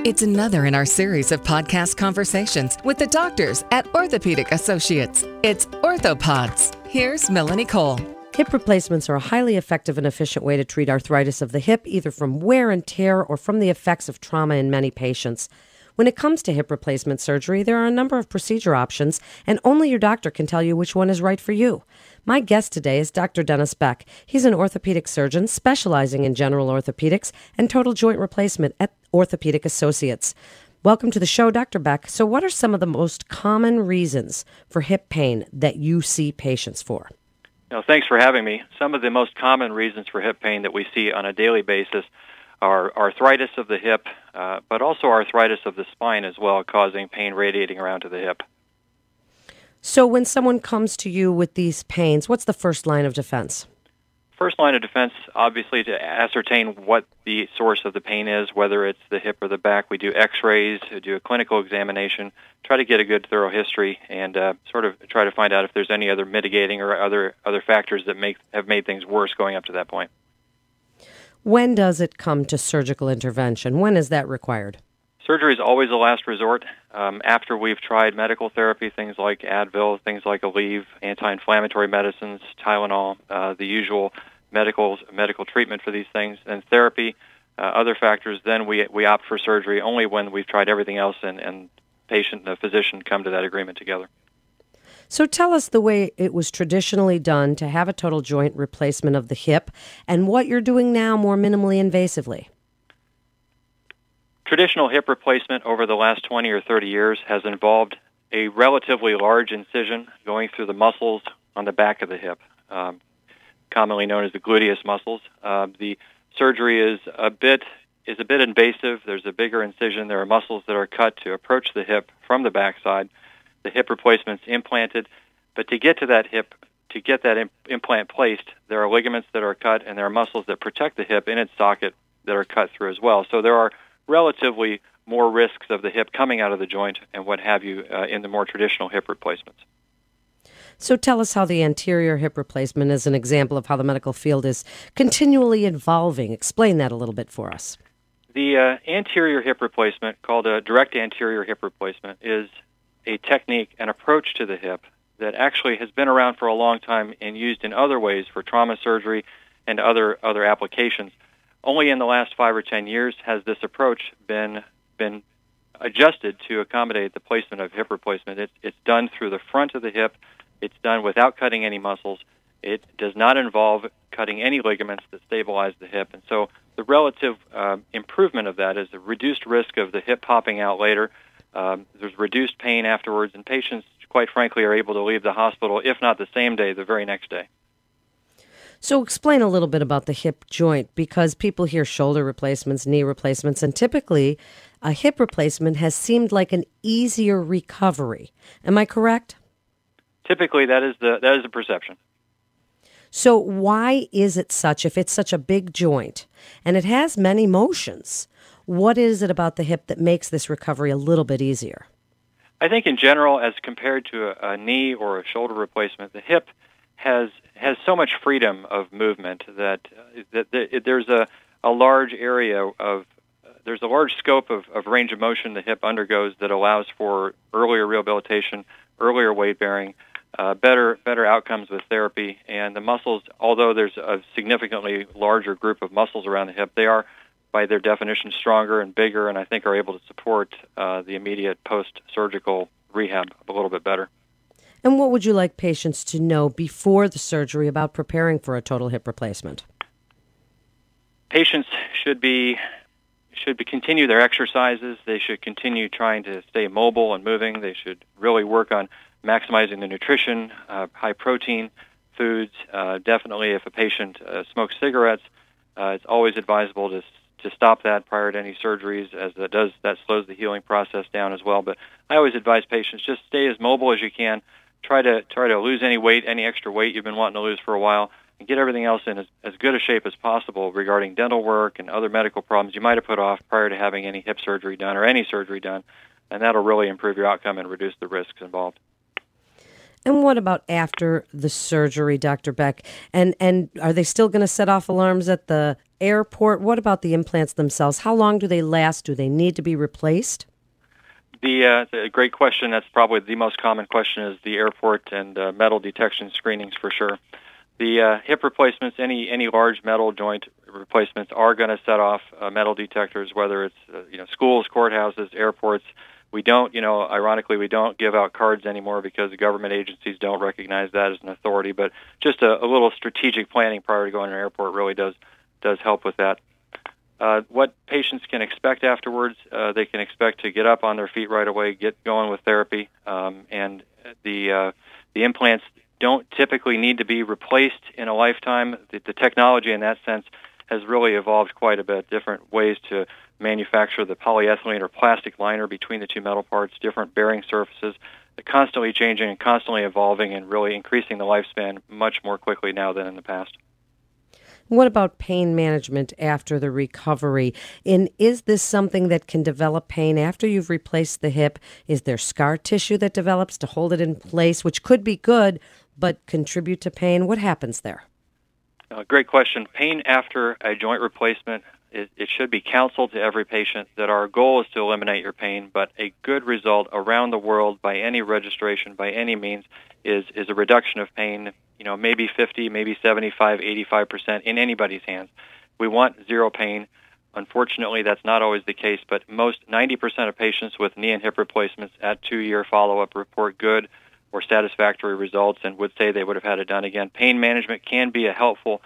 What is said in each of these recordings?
It's another in our series of podcast conversations with the doctors at Orthopedic Associates. It's Orthopods. Here's Melanie Cole. Hip replacements are a highly effective and efficient way to treat arthritis of the hip, either from wear and tear or from the effects of trauma in many patients. When it comes to hip replacement surgery, there are a number of procedure options, and only your doctor can tell you which one is right for you. My guest today is Dr. Dennis Beck. He's an orthopedic surgeon specializing in general orthopedics and total joint replacement at Orthopedic Associates. Welcome to the show, Dr. Beck. So what are some of the most common reasons for hip pain that you see patients for? Thanks for having me. Some of the most common reasons for hip pain that we see on a daily basis are arthritis of the hip, but also arthritis of the spine as well, causing pain radiating around to the hip. So when someone comes to you with these pains, what's the first line of defense? First line of defense, obviously, to ascertain what the source of the pain is, whether it's the hip or the back. We do x-rays, do a clinical examination, try to get a good thorough history, and sort of try to find out if there's any other mitigating or other factors that have made things worse going up to that point. When does it come to surgical intervention? When is that required? Surgery is always a last resort. After we've tried medical therapy, things like Advil, things like Aleve, anti-inflammatory medicines, Tylenol, the usual medical treatment for these things, and therapy, other factors, then we opt for surgery only when we've tried everything else and patient and the physician come to that agreement together. So tell us the way it was traditionally done to have a total joint replacement of the hip and what you're doing now more minimally invasively. Traditional hip replacement over the last 20 or 30 years has involved a relatively large incision going through the muscles on the back of the hip, commonly known as the gluteus muscles. The surgery is a bit invasive. There's a bigger incision. There are muscles that are cut to approach the hip from the backside. The hip replacement's implanted, but to get to that hip, to get that implant placed, there are ligaments that are cut and there are muscles that protect the hip in its socket that are cut through as well. So there are relatively more risks of the hip coming out of the joint and what have you in the more traditional hip replacements. So tell us how the anterior hip replacement is an example of how the medical field is continually evolving. Explain that a little bit for us. The anterior hip replacement, called a direct anterior hip replacement, is a technique, an approach to the hip that actually has been around for a long time and used in other ways for trauma surgery and other applications. Only in the last 5 or 10 years has this approach been adjusted to accommodate the placement of hip replacement. It's done through the front of the hip. It's done without cutting any muscles. It does not involve cutting any ligaments that stabilize the hip. And so the relative improvement of that is the reduced risk of the hip popping out later. There's reduced pain afterwards, and patients, quite frankly, are able to leave the hospital, if not the same day, the very next day. So explain a little bit about the hip joint, because people hear shoulder replacements, knee replacements, and typically a hip replacement has seemed like an easier recovery. Am I correct? Typically, that is the perception. So why is it such, if it's such a big joint and it has many motions, what is it about the hip that makes this recovery a little bit easier? I think in general, as compared to a knee or a shoulder replacement, the hip has so much freedom of movement that there's a large area of there's a large scope of range of motion the hip undergoes that allows for earlier rehabilitation, earlier weight bearing, better outcomes with therapy. And the muscles, although there's a significantly larger group of muscles around the hip, they are by their definition stronger and bigger, and I think are able to support the immediate post-surgical rehab a little bit better. And what would you like patients to know before the surgery about preparing for a total hip replacement? Patients should continue their exercises. They should continue trying to stay mobile and moving. They should really work on maximizing the nutrition, high-protein foods. Definitely, if a patient smokes cigarettes, it's always advisable to stop that prior to any surgeries, as that slows the healing process down as well. But I always advise patients just stay as mobile as you can. Try to lose any weight, any extra weight you've been wanting to lose for a while, and get everything else in as good a shape as possible regarding dental work and other medical problems you might have put off prior to having any hip surgery done or any surgery done, and that'll really improve your outcome and reduce the risks involved. And what about after the surgery, Dr. Beck? And are they still going to set off alarms at the airport? What about the implants themselves? How long do they last? Do they need to be replaced? The great question. That's probably the most common question is the airport and metal detection screenings for sure. The hip replacements, any large metal joint replacements, are going to set off metal detectors, whether it's schools, courthouses, airports. We don't, ironically, we don't give out cards anymore because the government agencies don't recognize that as an authority. But just a little strategic planning prior to going to an airport really does help with that. What patients can expect afterwards, they can expect to get up on their feet right away, get going with therapy, and the implants don't typically need to be replaced in a lifetime. The technology in that sense has really evolved quite a bit, different ways to manufacture the polyethylene or plastic liner between the two metal parts, different bearing surfaces. They're constantly changing and constantly evolving and really increasing the lifespan much more quickly now than in the past. What about pain management after the recovery? And is this something that can develop pain after you've replaced the hip? Is there scar tissue that develops to hold it in place, which could be good, but contribute to pain? What happens there? Great question. Pain after a joint replacement, it should be counseled to every patient that our goal is to eliminate your pain, but a good result around the world by any registration, by any means, is a reduction of pain, maybe 50, maybe 75, 85% in anybody's hands. We want zero pain. Unfortunately, that's not always the case, but 90% of patients with knee and hip replacements at 2-year follow-up report good or satisfactory results and would say they would have had it done again. Pain management can be a helpful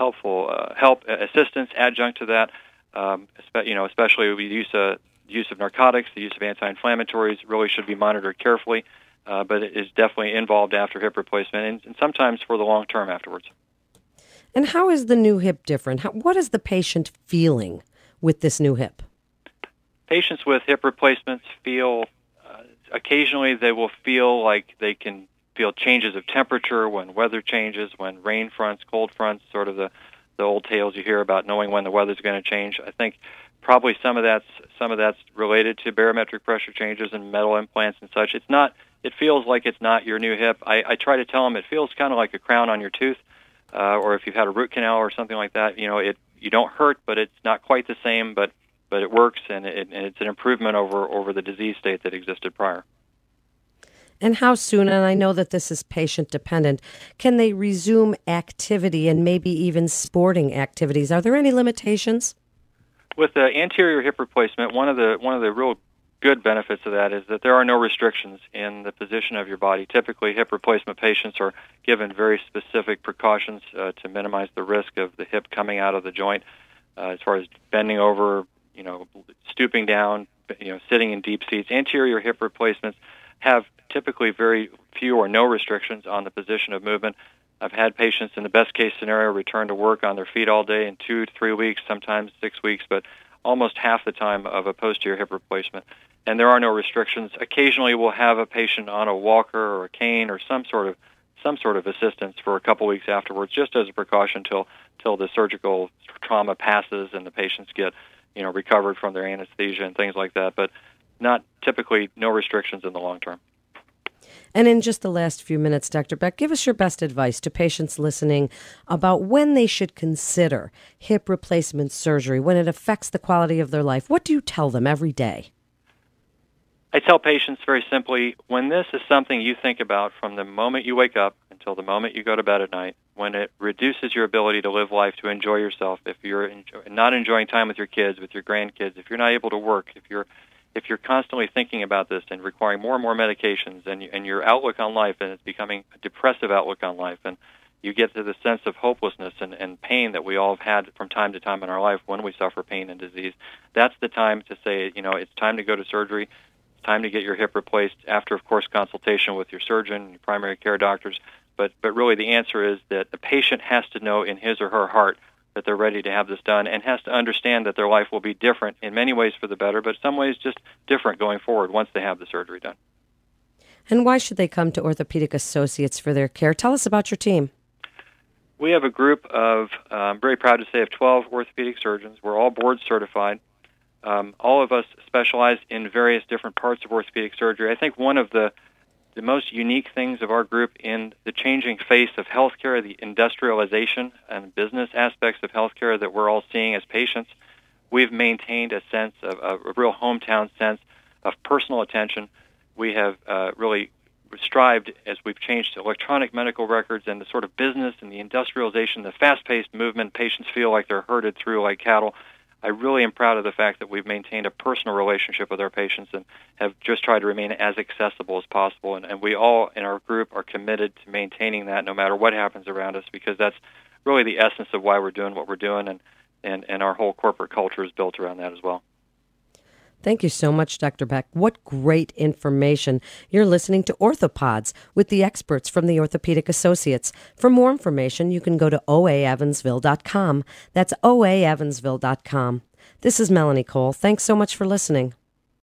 assistance adjunct to that, especially with the use of narcotics, the use of anti-inflammatories really should be monitored carefully, but it is definitely involved after hip replacement and sometimes for the long term afterwards. And how is the new hip different? What is the patient feeling with this new hip? Patients with hip replacements feel, occasionally they will feel like they can feel changes of temperature when weather changes, when rain fronts, cold fronts, sort of the old tales you hear about knowing when the weather's going to change. I think probably some of that's related to barometric pressure changes and metal implants and such. It feels like it's not your new hip. I try to tell them it feels kind of like a crown on your tooth, or if you've had a root canal or something like that. You don't hurt, but it's not quite the same. But it works, and it's an improvement over the disease state that existed prior. And how soon, and I know that this is patient dependent, can they resume activity and maybe even sporting activities? Are there any limitations? With the anterior hip replacement, one of the real good benefits of that is that there are no restrictions in the position of your body. Typically, hip replacement patients are given very specific precautions to minimize the risk of the hip coming out of the joint, as far as bending over, stooping down, sitting in deep seats. Anterior hip replacements have typically very few or no restrictions on the position of movement. I've had patients in the best case scenario return to work on their feet all day in 2 to 3 weeks, sometimes 6 weeks, but almost half the time of a posterior hip replacement. And there are no restrictions. Occasionally we'll have a patient on a walker or a cane or some sort of assistance for a couple weeks afterwards, just as a precaution till the surgical trauma passes and the patients get recovered from their anesthesia and things like that. But not typically no restrictions in the long term. And in just the last few minutes, Dr. Beck, give us your best advice to patients listening about when they should consider hip replacement surgery, when it affects the quality of their life. What do you tell them every day? I tell patients very simply, when this is something you think about from the moment you wake up until the moment you go to bed at night, when it reduces your ability to live life, to enjoy yourself, if you're not enjoying time with your kids, with your grandkids, if you're not able to work, if you're constantly thinking about this and requiring more and more medications and your outlook on life, and it's becoming a depressive outlook on life, and you get to the sense of hopelessness and pain that we all have had from time to time in our life when we suffer pain and disease, that's the time to say, it's time to go to surgery. It's time to get your hip replaced after, of course, consultation with your surgeon and your primary care doctors. But really the answer is that the patient has to know in his or her heart that they're ready to have this done, and has to understand that their life will be different in many ways for the better, but some ways just different going forward once they have the surgery done. And why should they come to Orthopedic Associates for their care? Tell us about your team. We have a group of, I'm very proud to say, of 12 orthopedic surgeons. We're all board certified. All of us specialize in various different parts of orthopedic surgery. I think one of the the most unique things of our group in the changing face of healthcare, the industrialization and business aspects of healthcare that we're all seeing as patients. We've maintained a sense of a real hometown sense of personal attention. We have really strived, as we've changed to electronic medical records and the sort of business and the industrialization, the fast-paced movement, patients feel like they're herded through like cattle. I really am proud of the fact that we've maintained a personal relationship with our patients and have just tried to remain as accessible as possible. And we all in our group are committed to maintaining that no matter what happens around us, because that's really the essence of why we're doing what we're doing, and our whole corporate culture is built around that as well. Thank you so much, Dr. Beck. What great information. You're listening to Orthopods with the experts from the Orthopedic Associates. For more information, you can go to oaevansville.com. That's oaevansville.com. This is Melanie Cole. Thanks so much for listening.